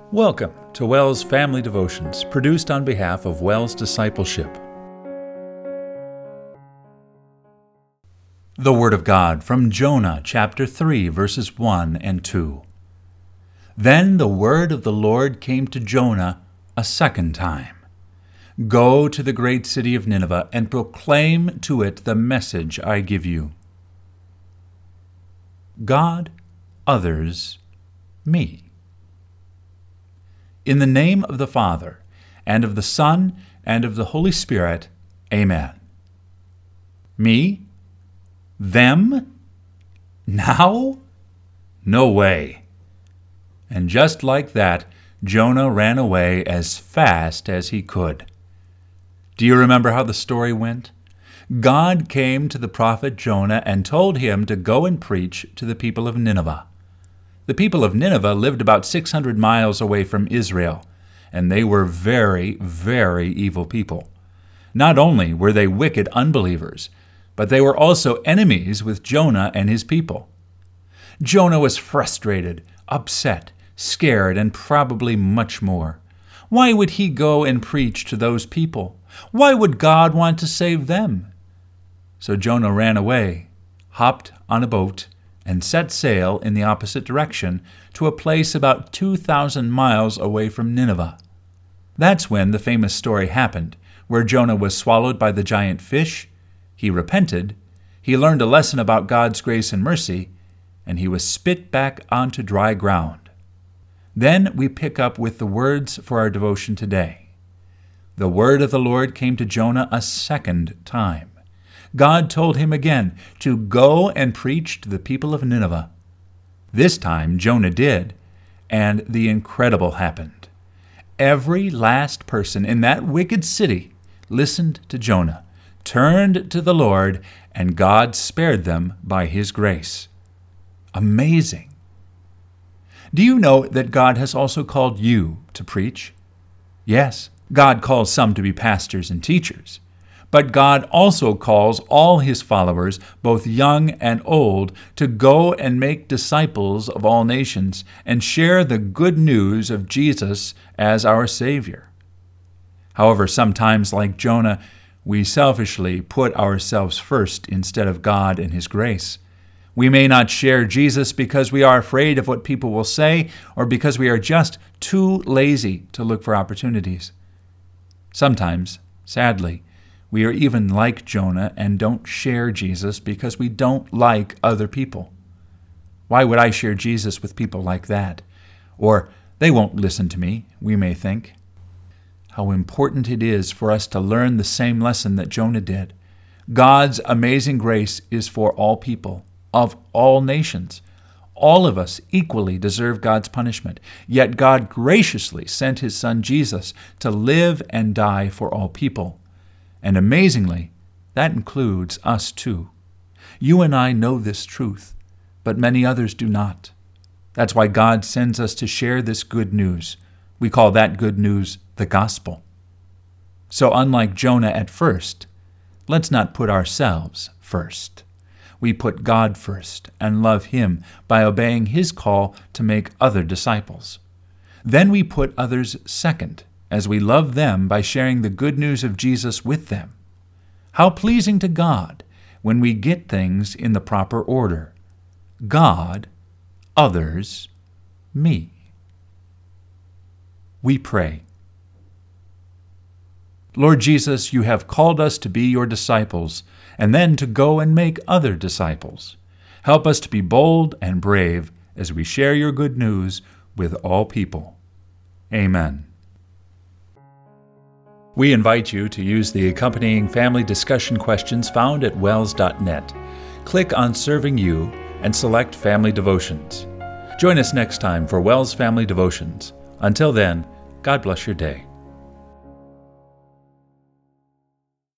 Welcome to WELS Family Devotions, produced on behalf of WELS Discipleship. The Word of God from Jonah chapter 3, verses 1 and 2. Then the word of the Lord came to Jonah a second time. Go to the great city of Nineveh and proclaim to it the message I give you. God, others, me. In the name of the Father, and of the Son, and of the Holy Spirit, Amen. Me? Them? Now? No way. And just like that, Jonah ran away as fast as he could. Do you remember how the story went? God came to the prophet Jonah and told him to go and preach to the people of Nineveh. The people of Nineveh lived about 600 miles away from Israel, and they were very, very evil people. Not only were they wicked unbelievers, but they were also enemies with Jonah and his people. Jonah was frustrated, upset, scared, and probably much more. Why would he go and preach to those people? Why would God want to save them? So Jonah ran away, hopped on a boat, and set sail in the opposite direction to a place about 2,000 miles away from Nineveh. That's when the famous story happened, where Jonah was swallowed by the giant fish, he repented, he learned a lesson about God's grace and mercy, and he was spit back onto dry ground. Then we pick up with the words for our devotion today. The word of the Lord came to Jonah a second time. God told him again to go and preach to the people of Nineveh. This time Jonah did, and the incredible happened. Every last person in that wicked city listened to Jonah, turned to the Lord, and God spared them by His grace. Amazing. Do you know that God has also called you to preach? Yes, God calls some to be pastors and teachers. But God also calls all His followers, both young and old, to go and make disciples of all nations and share the good news of Jesus as our Savior. However, sometimes, like Jonah, we selfishly put ourselves first instead of God and His grace. We may not share Jesus because we are afraid of what people will say or because we are just too lazy to look for opportunities. Sometimes, sadly, we are even like Jonah and don't share Jesus because we don't like other people. Why would I share Jesus with people like that? Or, they won't listen to me, we may think. How important it is for us to learn the same lesson that Jonah did. God's amazing grace is for all people, of all nations. All of us equally deserve God's punishment, yet God graciously sent His Son Jesus to live and die for all people. And amazingly, that includes us too. You and I know this truth, but many others do not. That's why God sends us to share this good news. We call that good news the gospel. So unlike Jonah at first, let's not put ourselves first. We put God first and love Him by obeying His call to make other disciples. Then we put others second, as we love them by sharing the good news of Jesus with them. How pleasing to God when we get things in the proper order. God, others, me. We pray. Lord Jesus, you have called us to be your disciples, and then to go and make other disciples. Help us to be bold and brave as we share your good news with all people. Amen. We invite you to use the accompanying family discussion questions found at wels.net. Click on Serving You and select Family Devotions. Join us next time for WELS Family Devotions. Until then, God bless your day.